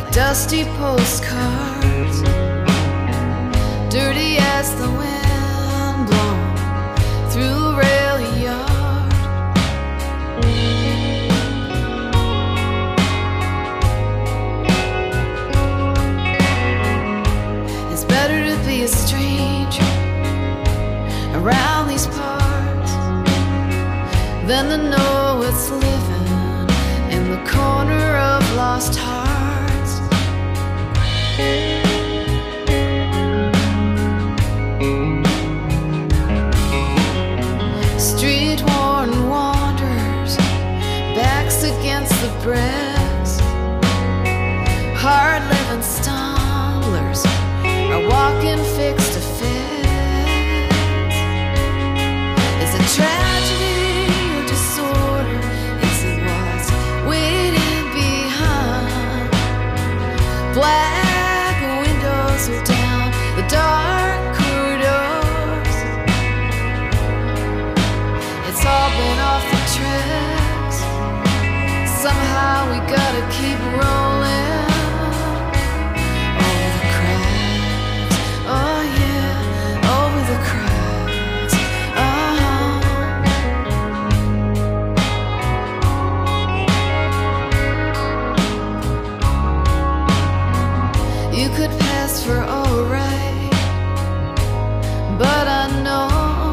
dusty postcards, dirty as the wind blown through a rail yard. It's better to be a stranger around these parts than to know it's living in the corner of lost hearts. Street-worn wanderers, backs against the breast, hard-living stumblers are walking fixed to fence. Is it tragedy or disorder? Is it what's waiting behind? Black windows are down the dark corridors. It's all been off the tracks. Somehow we gotta keep rolling over the cracks. Oh yeah, over the cracks. You could pass for alright, but I know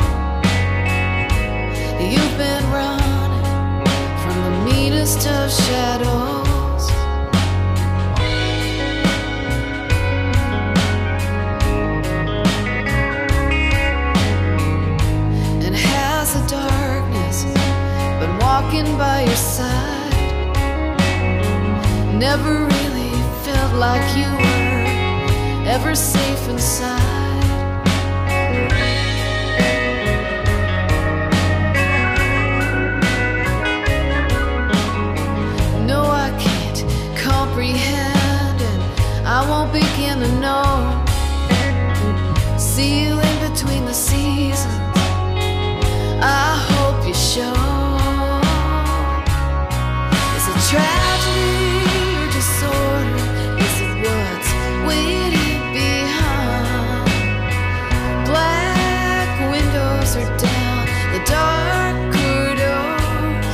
you've been running from the meanest of shadows. And has the darkness been walking by your side? Never really felt like you were ever safe inside. No, I can't comprehend, and I won't begin to know. See you in between the seasons, I hope you show. Is it tragedy or disorder? Is it what's waiting behind? Black windows are down the dark corridors.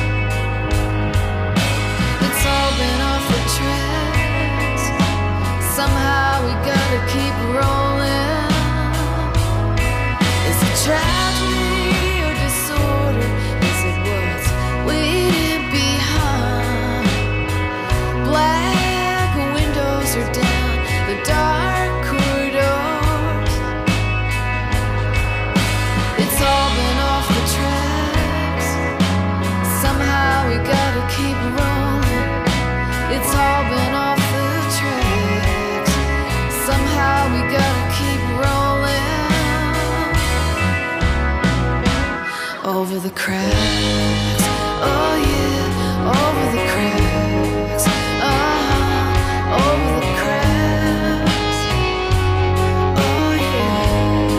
It's all been off the tracks. Somehow we gotta keep rolling. Is it tragedy or disorder? Is it what's waiting behind? Black windows are down the dark corridors. It's all been off the tracks. Somehow we gotta keep rolling. It's all been off the tracks. Somehow we gotta keep rolling over the cracks. Oh yeah, over the cracks. Over the cracks. Oh yeah.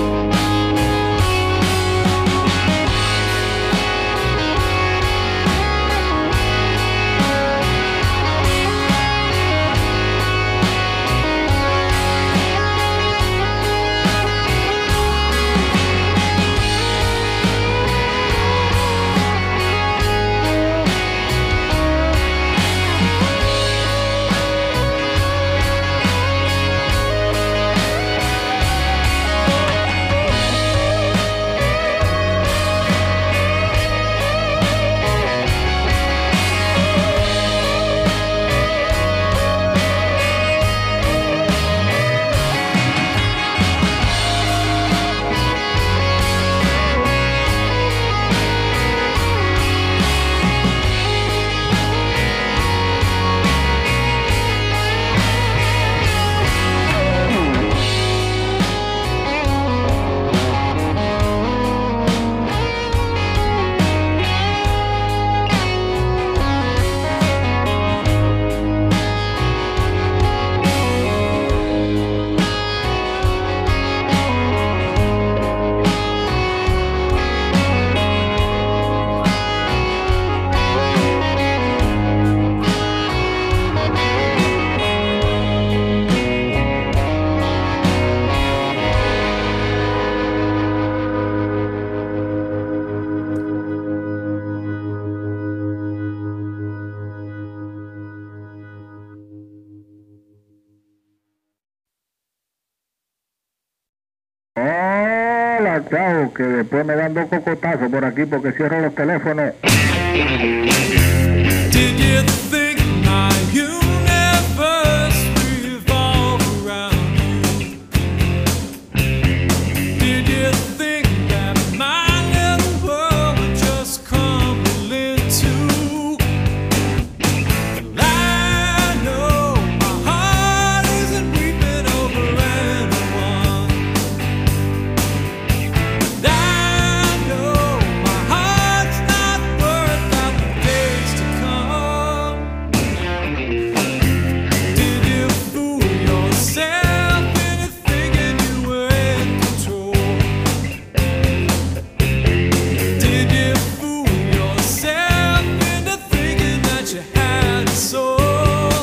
Hola, chao, que después me dan 2 cocotazos por aquí porque cierro los teléfonos. Did you think my universe revolved around you? Did you think that my little world would just crumble into? Well, I know my heart isn't weeping over anyone. And I know my heart's not worth out the days to come. Did you fool yourself into thinking you were in control? Did you fool yourself into thinking that you had a soul?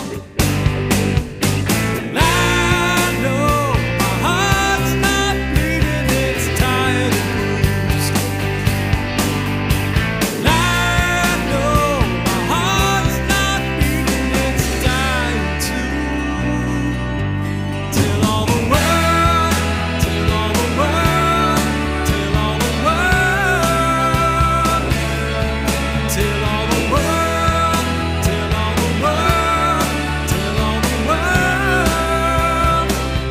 And I know my heart's not bleeding, it's tired and bruised. And I know my heart's not beating, it's dying too. Till all the world, till all the world, till all the world, till all the world, till all the world, till all the world.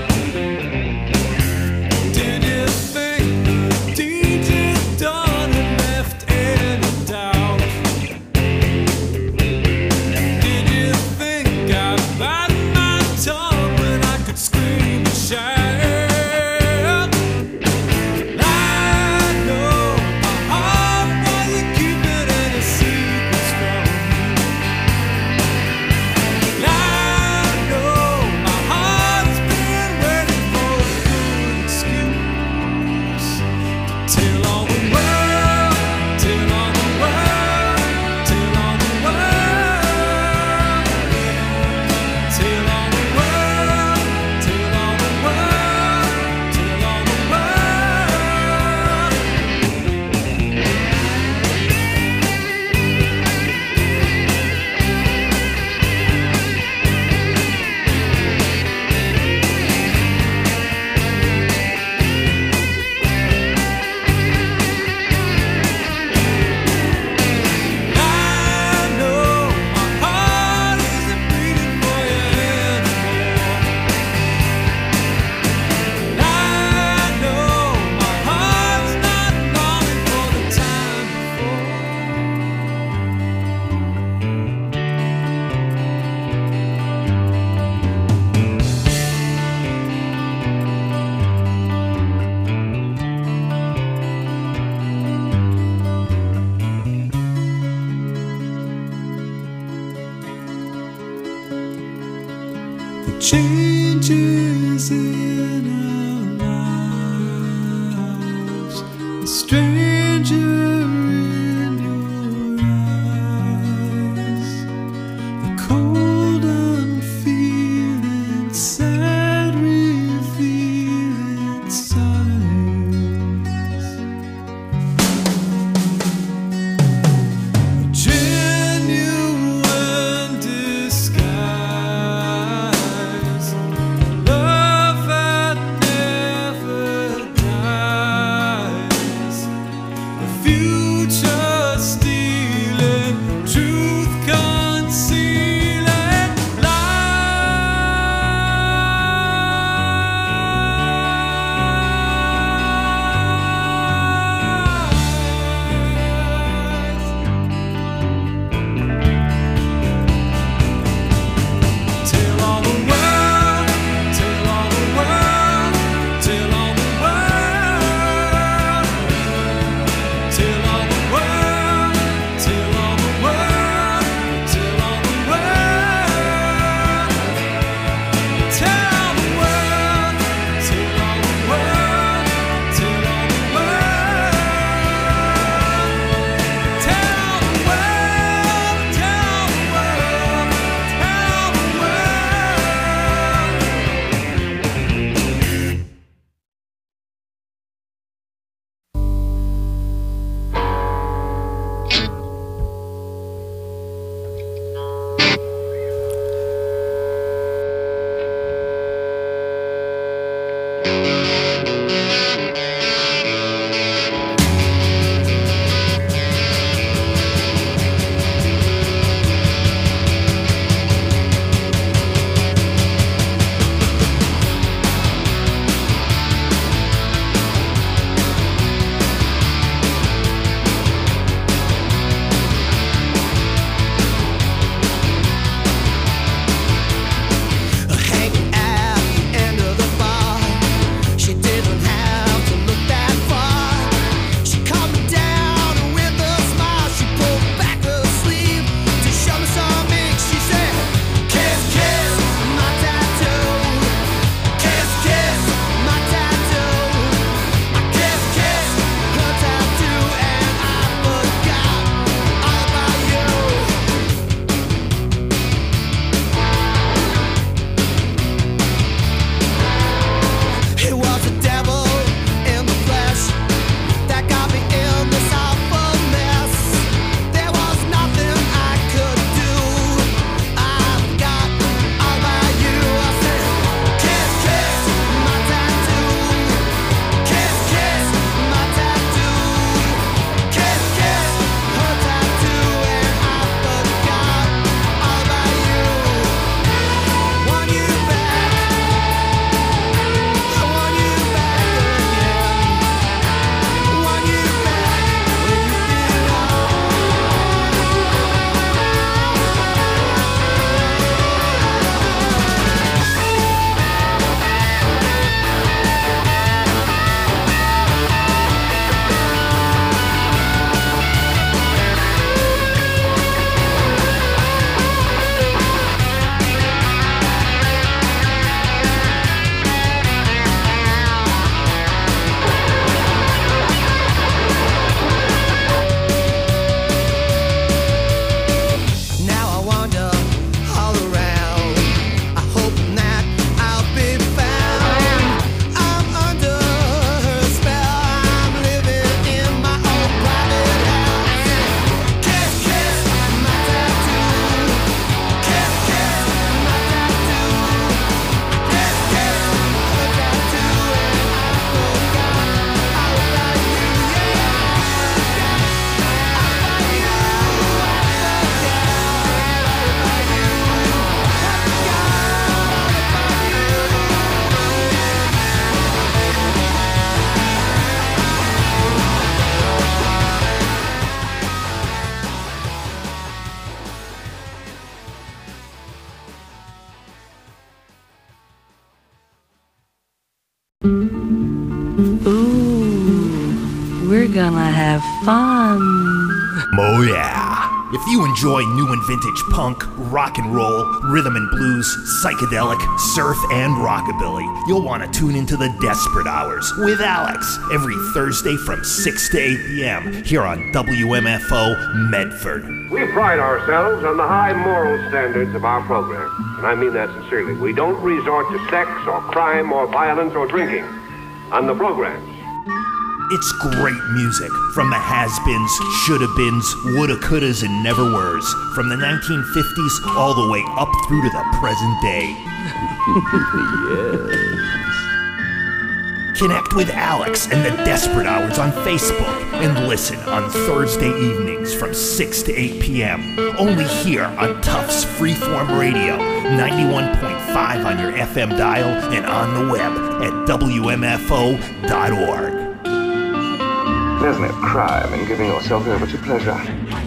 Did you think the deed you'd done had left any doubt? Did you think I'd bite my tongue when I could scream and shout? I know my heart wasn't keeping any secrets from me. I know my heart's been waiting for a good excuse. Till all the world, till all the world, till all the world, till all the world, till all the world, till all the world. I know my heart isn't beating for you anymore. I know my heart's not longing for the time the changes in our lives, the stranger in your eyes, the cold unfeeling, sad revealing signs, a genuine disguise, love that never dies. gonna have fun. Oh yeah. If you enjoy new and vintage punk, rock and roll, rhythm and blues, psychedelic, surf, and rockabilly, you'll want to tune into the Desperate Hours with Alex every Thursday from 6 to 8 p.m. here on WMFO Medford. We pride ourselves on the high moral standards of our program, and I mean that sincerely. We don't resort to sex or crime or violence or drinking on the programs. It's great music from the has-beens, shoulda-beens, woulda, couldas, and never-weres, from the 1950s all the way up through to the present day. Yes. Connect with Alex and the Desperate Hours on Facebook and listen on Thursday evenings from 6 to 8 p.m. Only here on Tufts Freeform Radio, 91.5 on your FM dial and on the web at WMFO.org. There's no crime in giving yourself over to pleasure.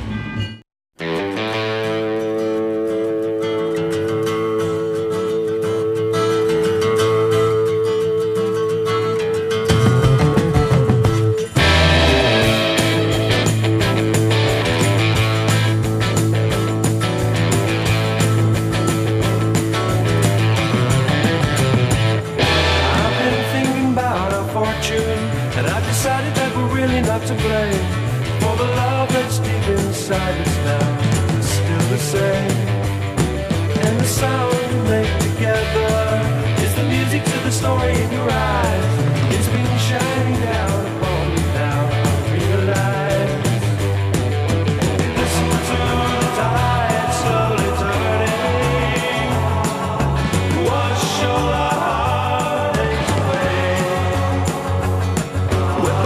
To blame for the love that's deep inside us now. It's still the same, and the sound we make together is the music to the story in your eyes. It's been shining down upon me now. I realize. Listen to the tide slowly turning. Wash your heartaches away. We're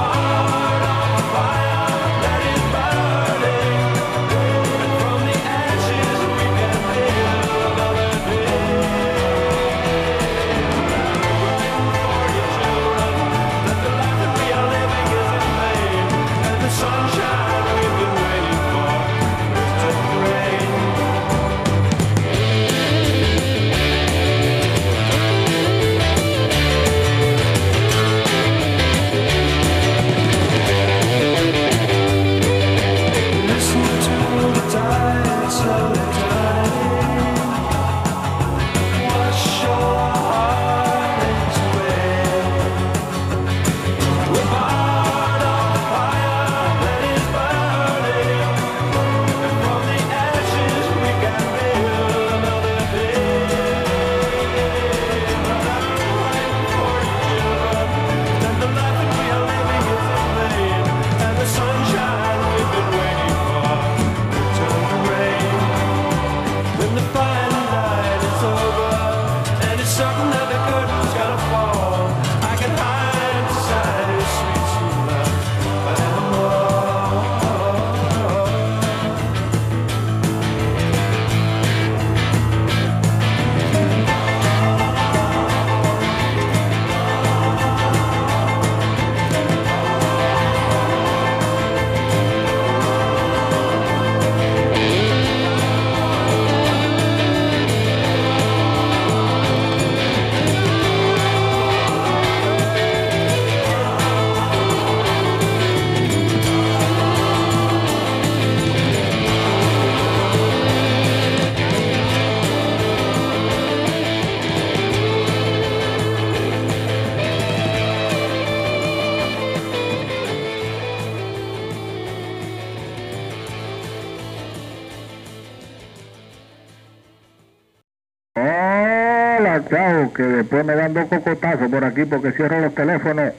Chao, que después me dan dos cocotazos por aquí porque cierro los teléfonos.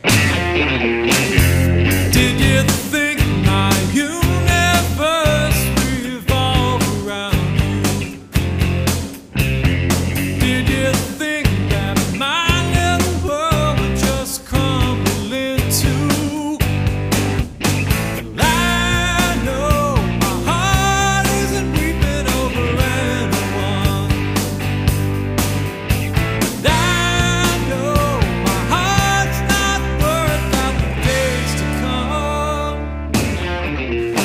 Did you think my universe revolved around you? Did you think that my little world would just crumble into? Well, I know my heart isn't weeping over anyone. And I know my heart's not worth out the days to come.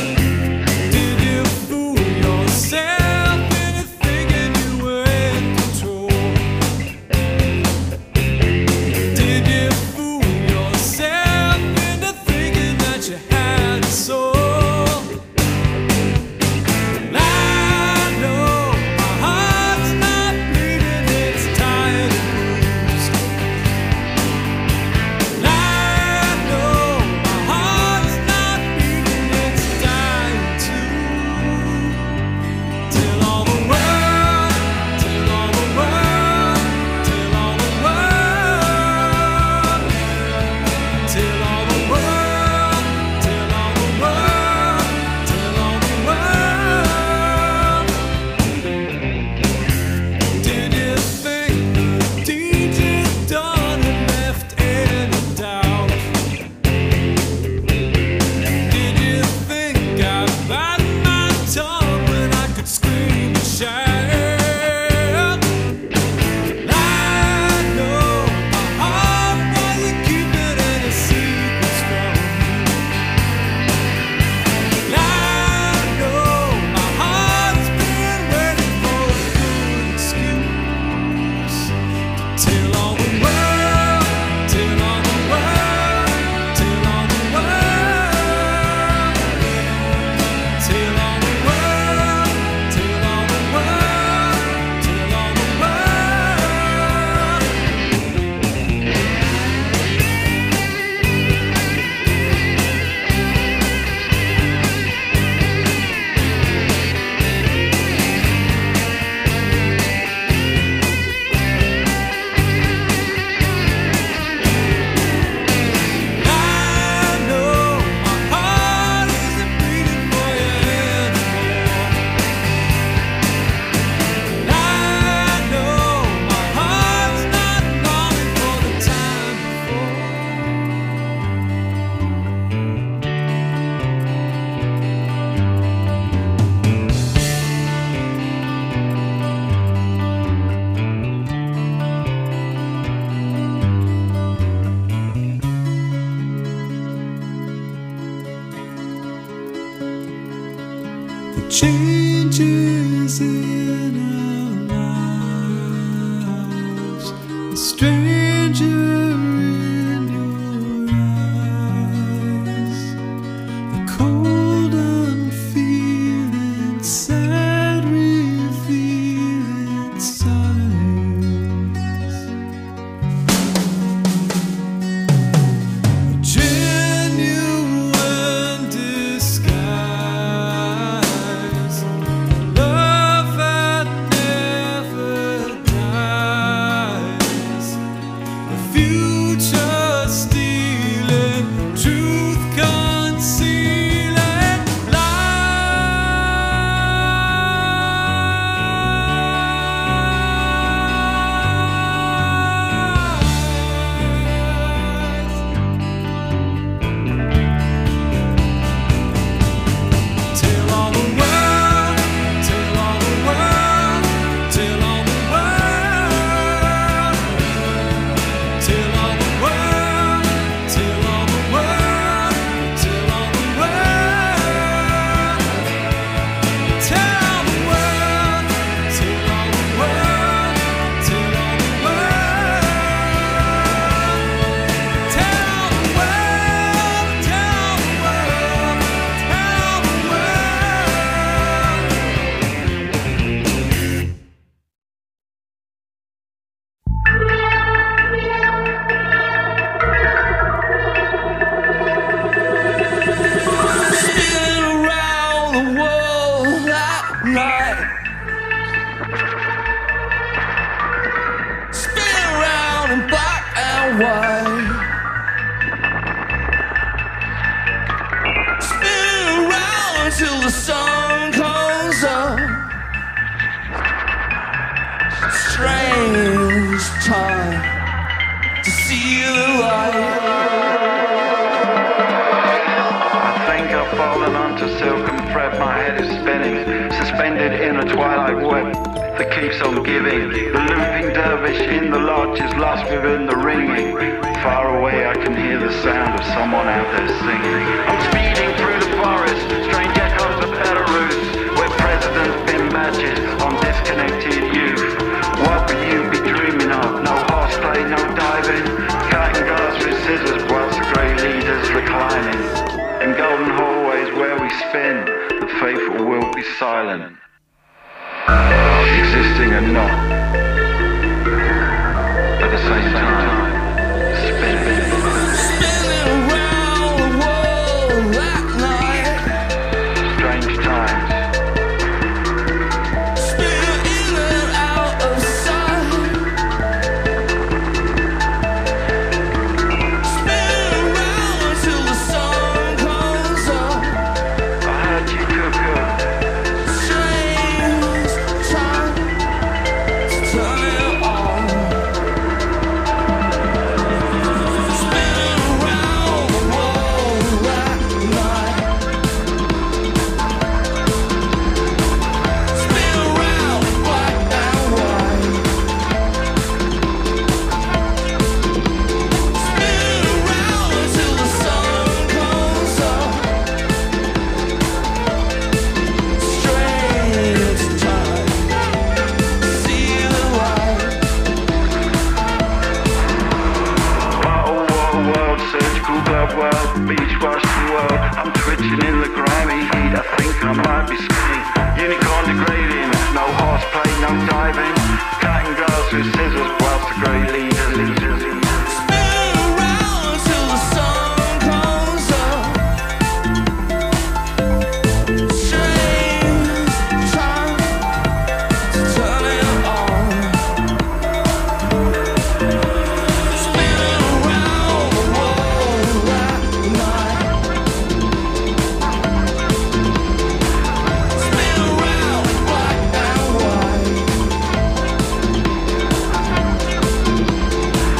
changes in our lives. A stranger in your eyes, the cold unfeeling, sad revealing signs. A genuine disguise, love that never dies, the future stealing, truth concealing lies. Tell all the world, tell all the world, tell all the world, tell all the world, tell all the world, tell all the world, tell all the world, tell all the world, tell all the world, tell all the world, tell the world, tell the world. Spin around the world at night. Spin around in black and white. Spin around until the sun comes up. Strange time to see the light. I think I've fallen onto silken thread, my head is spinning, suspended in a twilight web that keeps on giving. The looping dervish in the lodge is lost within the ringing. Far away I can hear the sound of someone out there singing. I'm speeding through the forest, strange echoes of Belarus, where presidents pin badges on disconnected youth. What would you be dreaming of? No horseplay, no diving, cutting grass with scissors whilst the grey leaders reclining. In golden hallways where we spin, the faithful will be silent, existing and not at the same time. Spinning. Spinning around the world at night. Strange times. Spin in and out of sight. Spin around until the sun comes up. I heard you cuckoo. Strange time to turn it on. Spinning around the world at night. Spin around black and white. Spin around until the sun comes up. Strange time, see the light. Bottle water world, surgical glove world, beach wash the world. I'm twitching in the grimy heat, I think I might be spinning. Unicorn degrading, no horseplay, no diving, cutting grass with scissors whilst the grey leaders. Spin around until the sun comes up. Strange time to turn it on. Spinning around the world at night. Spin around black and white.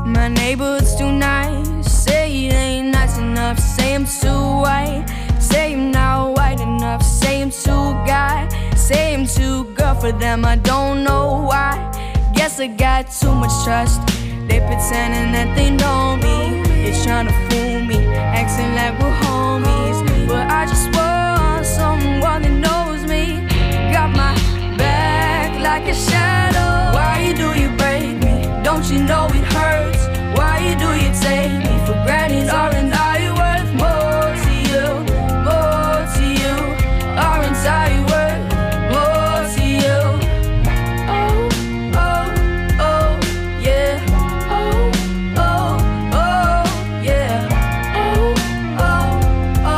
My neighborhood's too nice. Say it ain't nice enough. Say I'm too white. Say I'm not white enough. Say I'm too guy. Say I'm too girl for them. I don't know why. Guess I got too much trust. They pretending that they know me. They're trying to fool me, acting like we're homies. But I just want someone that knows me. Got my back like a shadow. Why do you break me? Don't you know it hurts? Why do you take me for granted? Aren't I worth more to you? More to you? Aren't I worth more to you? Oh, oh, oh, yeah. Oh, oh, oh, yeah. Oh, oh,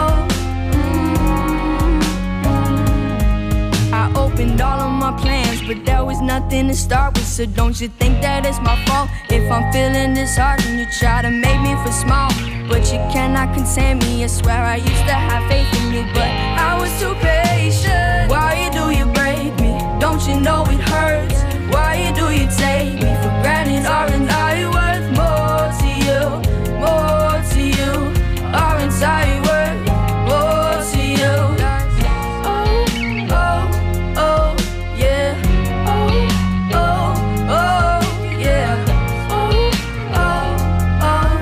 oh, I opened all of my plans, but there was nothing to start with. So don't you think that it's my fault if I'm feeling disheartened? You try to make me feel small, but you cannot contain me. I swear I used to have faith in you, but I was too patient. Why do you break me? Don't you know it hurts? Why do you take me for granted? Aren't I worth more to you? More to you? Aren't I worth more to you? Oh, oh, oh, yeah. Oh, oh, oh, yeah. Oh, oh, oh,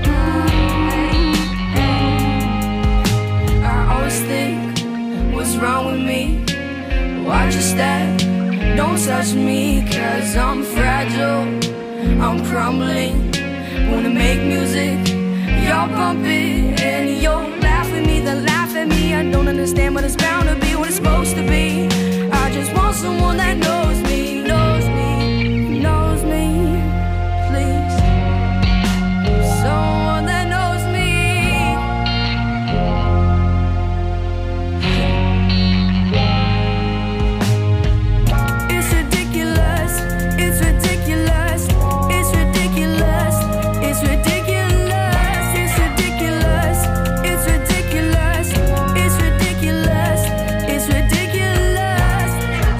I always think, what's wrong with me? Why'd you stay? Don't touch me, 'cause I'm fragile, I'm crumbling. Wanna make music, y'all bump it, and you'll laugh at me, then laugh at me. I don't understand what it's bound to be, what it's supposed to be. I just want someone that knows me, knows me, knows me, please. Someone that knows me. It's ridiculous, it's ridiculous, it's ridiculous, it's ridiculous, it's ridiculous, it's ridiculous, it's ridiculous, it's ridiculous,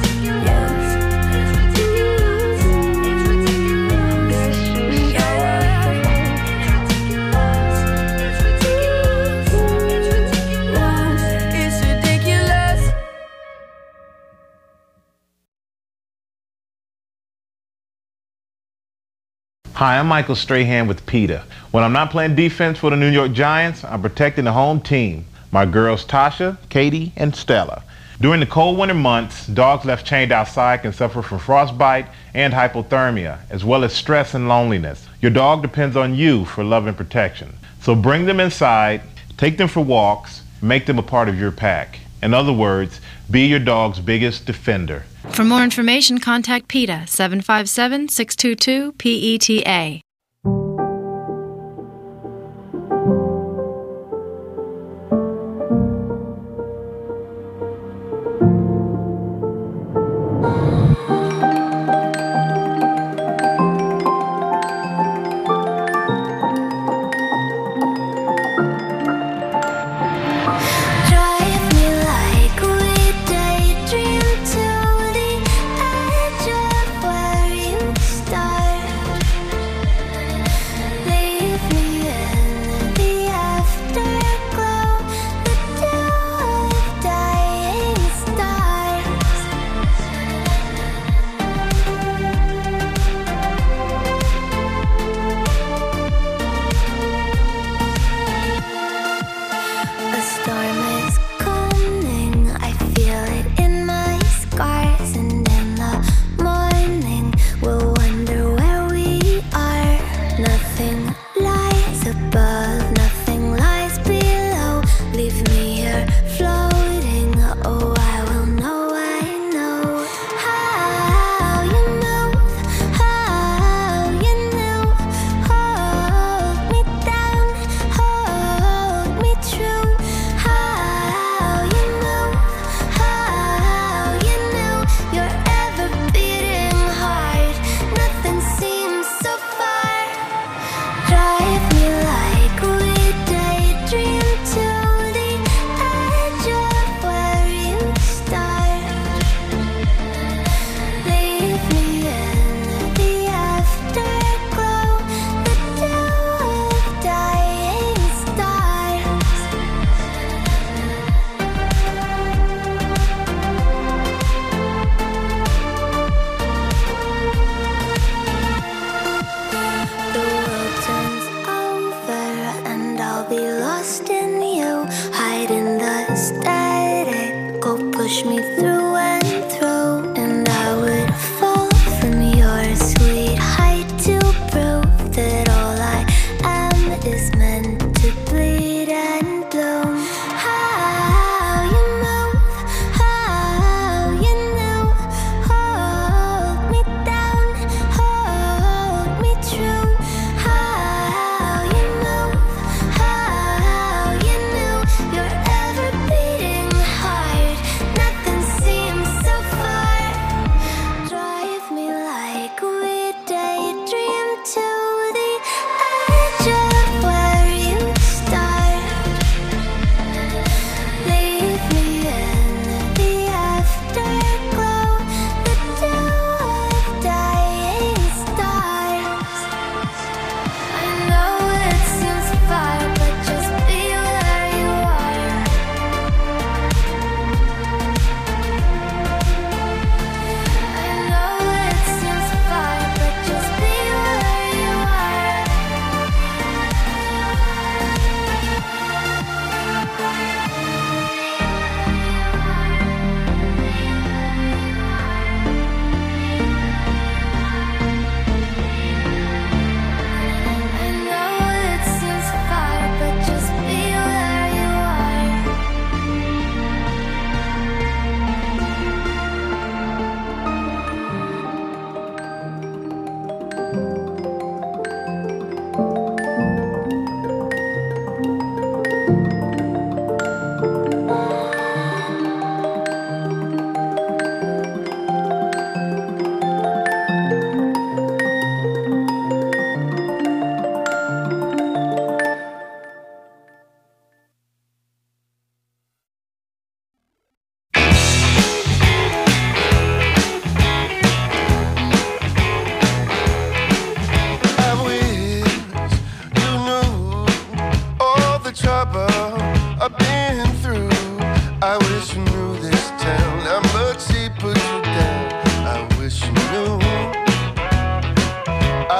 it's ridiculous. Hi, I'm Michael Strahan with PETA. When I'm not playing defense for the New York Giants, I'm protecting the home team, my girls Tasha, Katie, and Stella. During the cold winter months, dogs left chained outside can suffer from frostbite and hypothermia, as well as stress and loneliness. Your dog depends on you for love and protection. So bring them inside, take them for walks, make them a part of your pack. In other words, be your dog's biggest defender. For more information, contact PETA 757-622-PETA. Drive me like we daydream to the edge of where you start.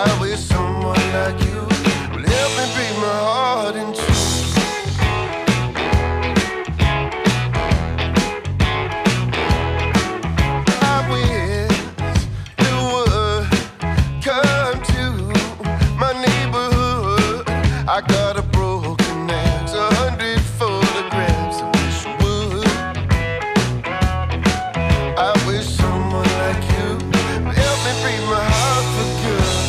I wish someone like you would help me break my heart in two. I got a broken axe, 100 photographs. I wish you would. I wish someone like you would help me break my heart for good.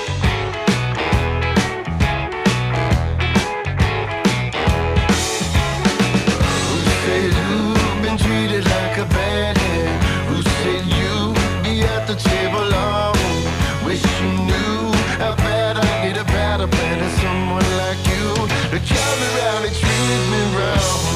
Who said you've been treated like a bad hand? Who said you'd be at the table long? Wish you knew how bad I need a better plan than someone like you to come around and treat me wrong.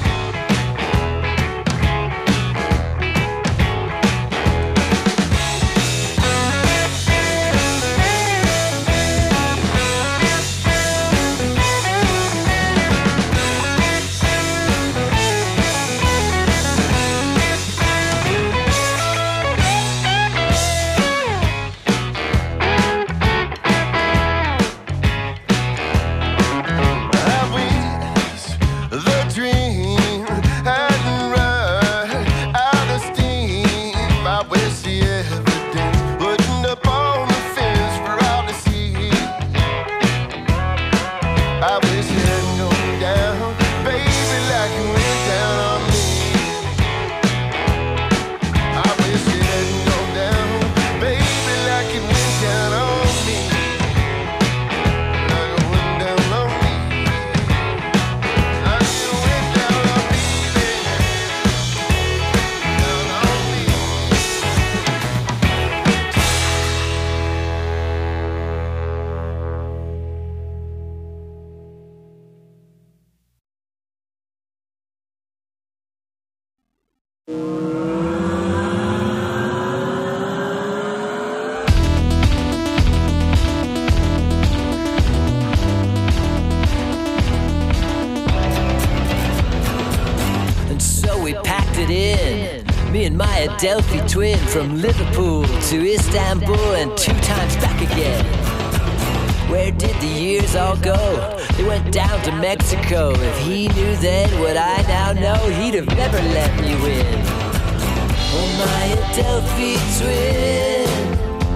Delphi twin from Liverpool to Istanbul and 2 times back again. Where did the years all go? They went down to Mexico. If he knew then what I now know, he'd have never let me win. Oh, my Adelphi twin,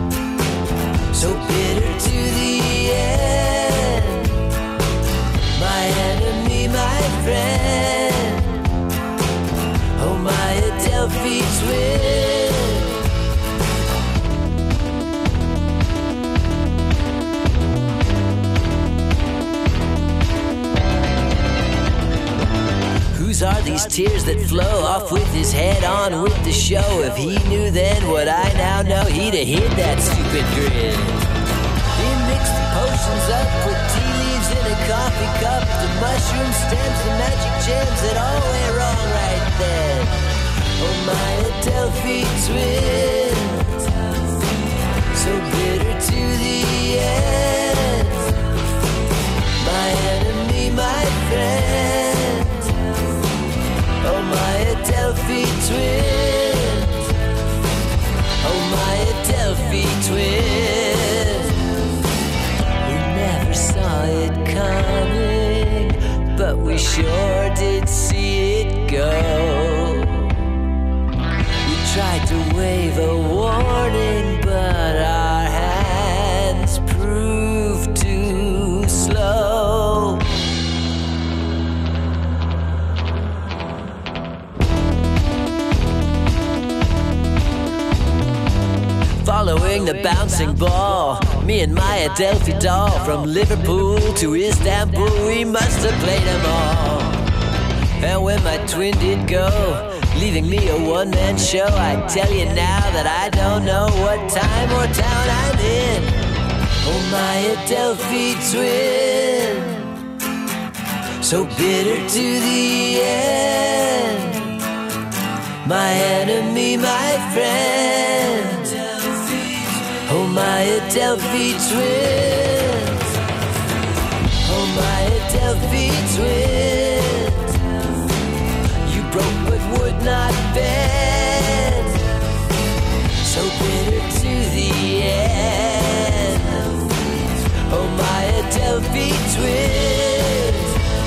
so bitter to the end. My enemy, my friend. Oh, my Adelphi twin. Whose are these tears that flow off with his head on with the show? If he knew then what I now know, he'd have hid that stupid grin. He mixed the potions up with tea leaves in a coffee cup, the mushroom stems, the magic gems that all went wrong right then. Oh, my Adelphi twin, so bitter to the end. My enemy, my friend. Oh, my Adelphi twin. Oh, my Adelphi twin. We never saw it coming, but we sure did see it go. Tried to wave a warning, but our hands proved too slow. Following the bouncing ball, me and my Adelphi doll, from Liverpool to Istanbul, we must have played them all. And when my twin did go, leaving me a one-man show, I tell you now that I don't know what time or town I'm in. Oh, my Adelphi twin, so bitter to the end. My enemy, my friend. Oh, my Adelphi twin. Oh, my Adelphi twin. You broke but would not bend, so bitter to the end. Oh, my Adelphi twins.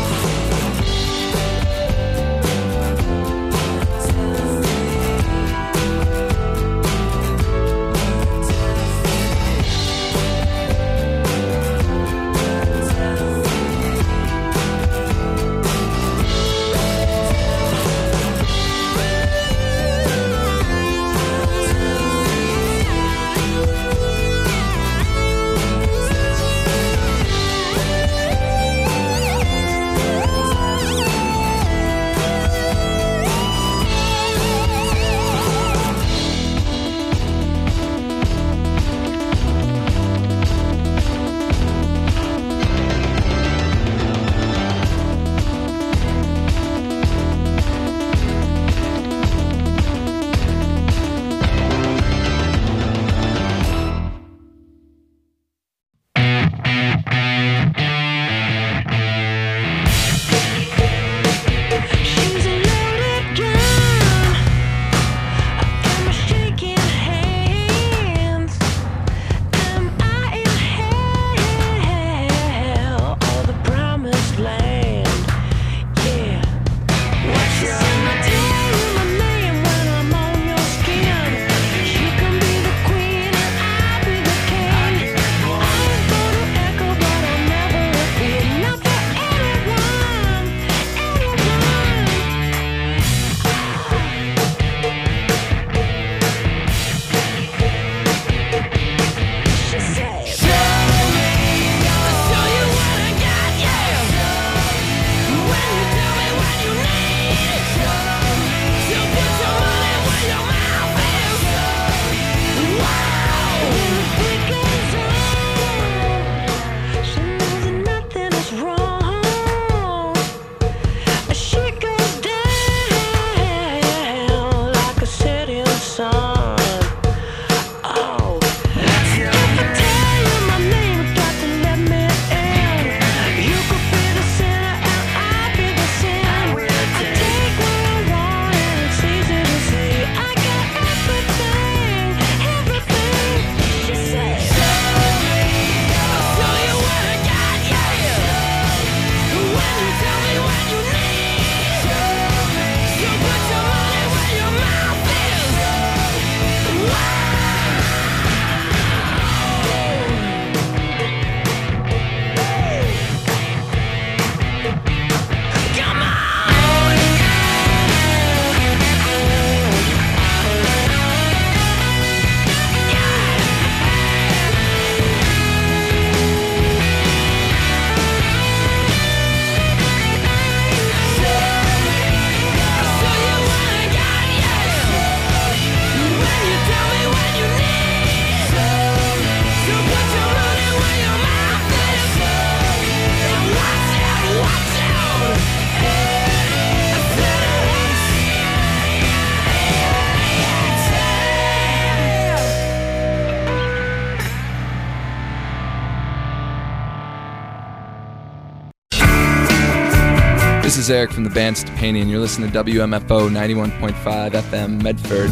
This is Eric from the band Stepani, and you're listening to WMFO 91.5 FM Medford.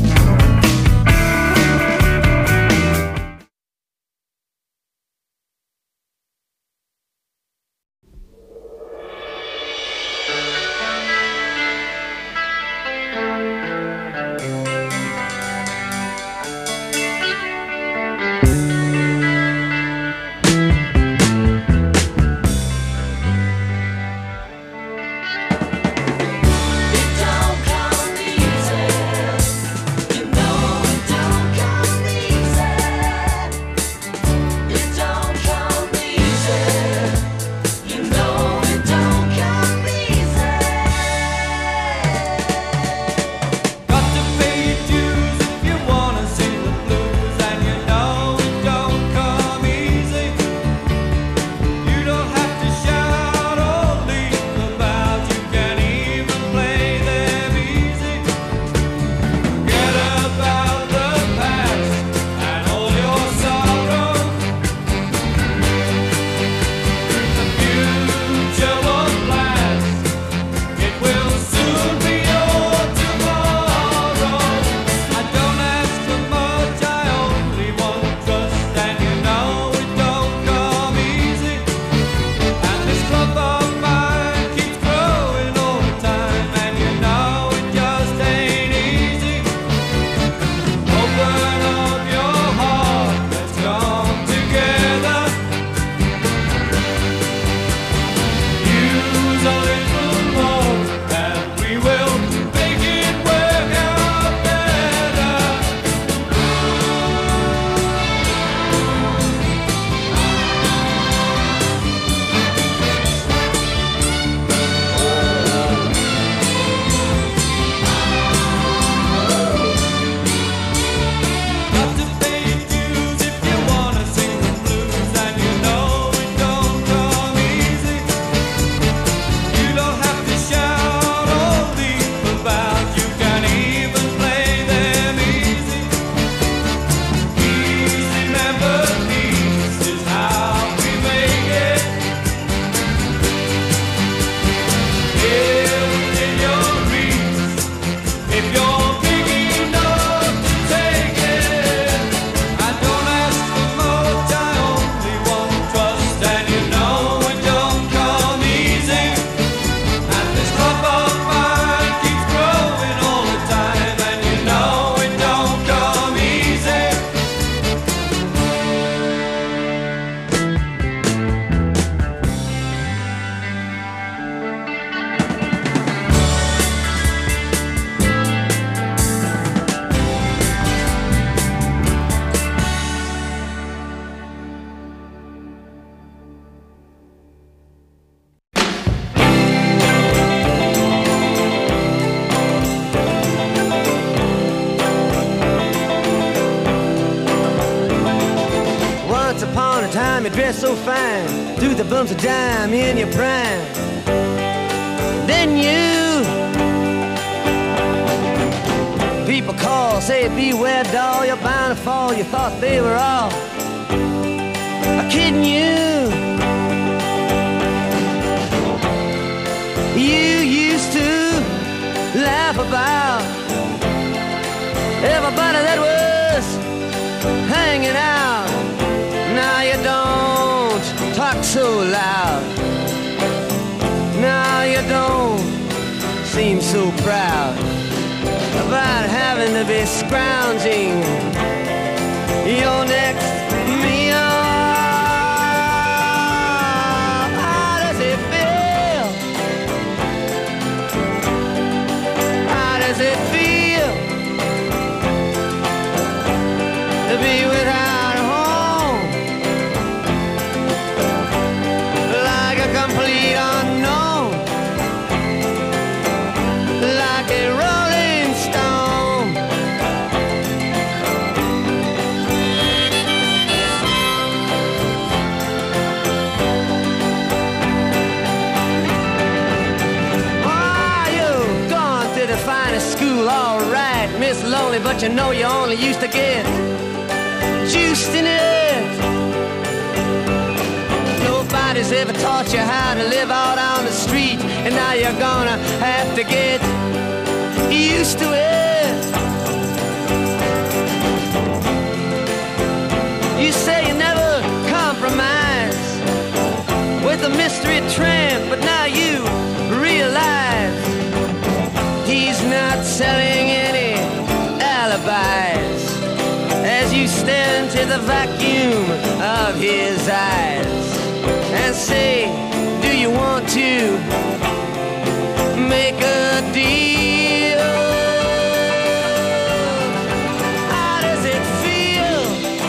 It don't come easy. dress so fine, threw the bumps of dime in your prime. Then you, people call, say beware doll, you're bound to fall. You thought they were all kidding you. You used to laugh about everybody that was hanging out. Now you don't talk so loud. Now you don't seem so proud about having to be scrounging your next meal. How does it feel? How does it feel to be without a home? Like a complete unknown, like a rolling stone. Oh, you've gone to the finest school, all right, Miss Lonely, but you know you only used to get juiced in it. Nobody's ever taught you how to live out on the street, and now you're gonna have to get used to it. You say you never compromise with a mystery tramp, but now you realize he's not selling any alibis as you stare into the vacuum of his eyes and say, do you want to make a deal? How does it feel?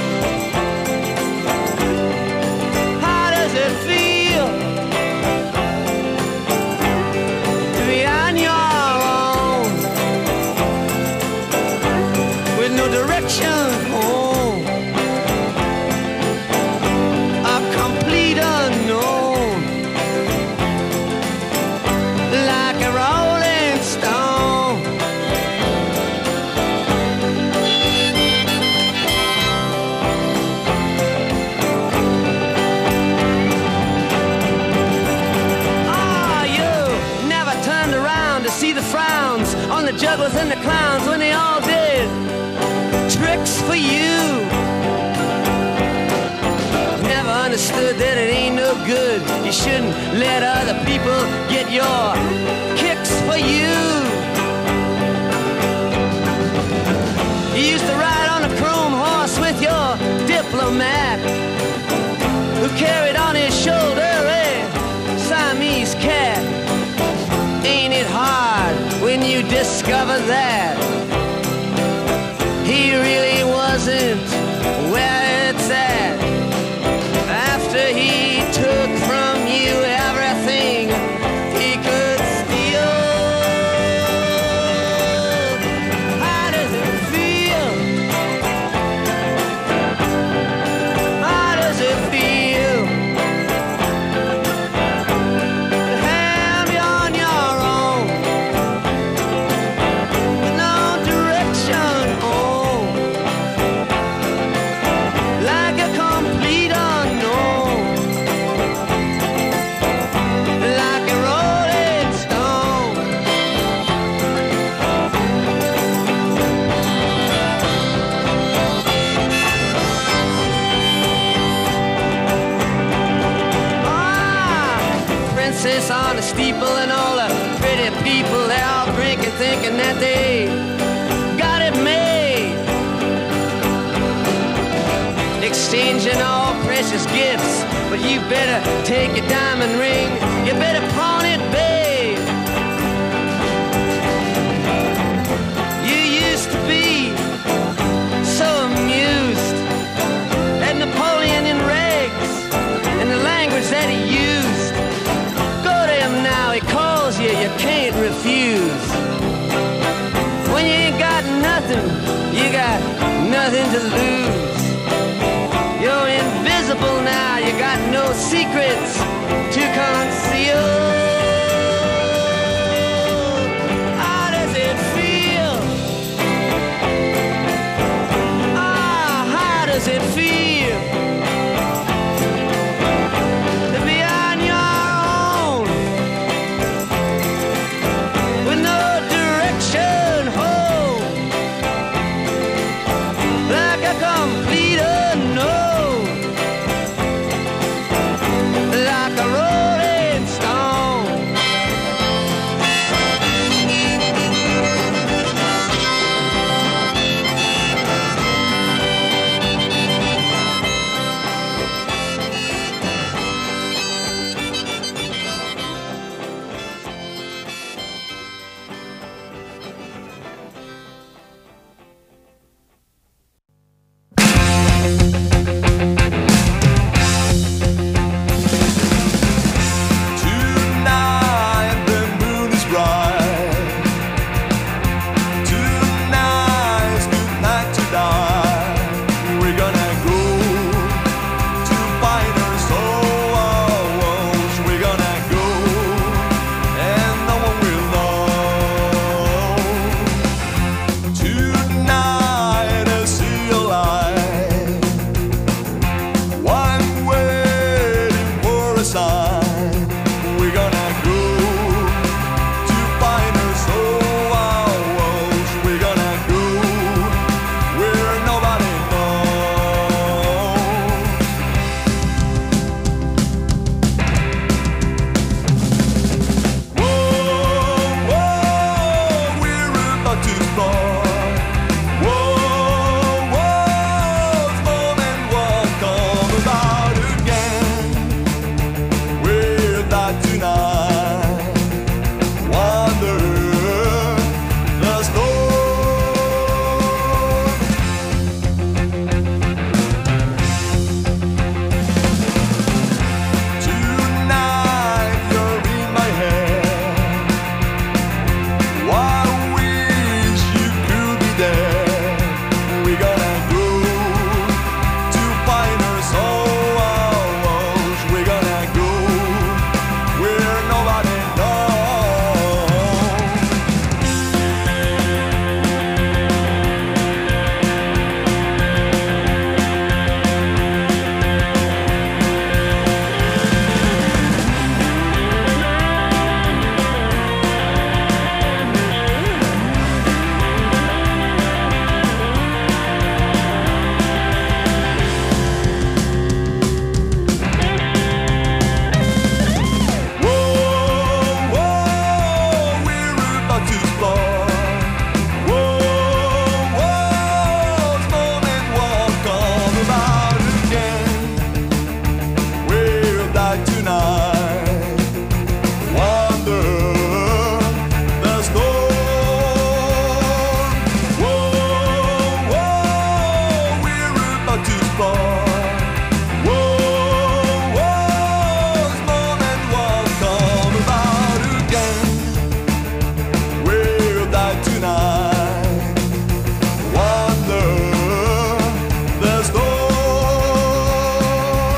How does it feel to be on your own with no direction home? A complete unknown, like a rolling stone. Ah, you never turned around to see the frowns on the jugglers and the clowns when they all did tricks for you. Never understood that it ain't no good. You shouldn't let other people get your kicks for you. You used to ride on a chrome horse with your diplomat, who carried on his shoulder a Siamese cat. Ain't it hard when you discover that he really wasn't where it's at? After he took from you everything he could steal. How does it feel? How does it feel to have you on your own with no direction home, like a complete unknown, like a rolling stone? Ah, princess on the steeple and all the pretty people, they're all drinking, thinking that they got it made, exchanging all precious gifts. But you better take your diamond ring, you better pawn it, babe. You used to be so amused at Napoleon in rags and the language that he used. Go to him now, he calls you, you can't refuse. When you ain't got nothing, you got nothing to lose. You're invisible now, you got secrets to conceal. How does it feel? How does it feel to be on your own with no direction home, like a complete unknown, like a rolling stone? Tonight the moon is bright. Tonight's good night to die. We're gonna go to find our souls. We're gonna go and no one will know. Tonight I see a light. One waiting for a sign. We're gonna go to find our souls. We're gonna go where nobody knows. Whoa, whoa, we're about to explore. Whoa, whoa, moment won't come about again. We're that tonight. Wander the storm. Tonight you're in my head. I wish you could be there. We're gonna go to find our souls. We're gonna go where nobody knows. Whoa, whoa, we're about to explore. Whoa, whoa, moment won't come about again. We'll die tonight. Wander the storm. Whoa, whoa, we're about to explore. Whoa, whoa, this moment won't come about again. We'll die tonight. Wander the storm.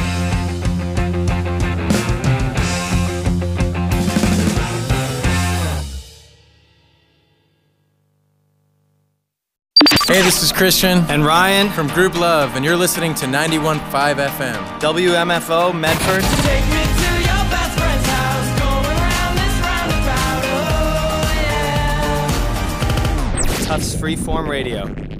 Hey, this is Christian and Ryan from Group Love, and you're listening to 91.5 FM. WMFO Medford. Take me to your best friend's house, going round this roundabout, oh yeah. Tufts Freeform Radio.